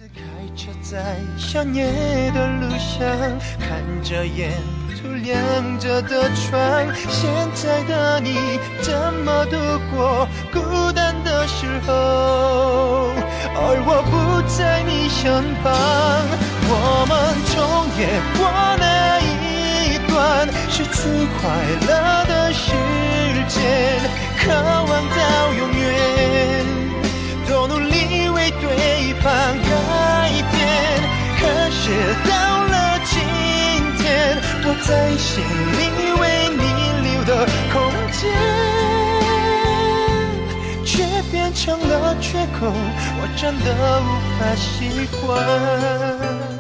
开车在想你的路上，看着沿途亮着的窗，现在的你怎么度过孤单的时候？而我不在你身旁，我们重演过那一段是最快乐的时间，渴望到永远，都努力为对方改变。可是到了今天，我在心里为你留的空间，却变成了缺口，我真的无法习惯。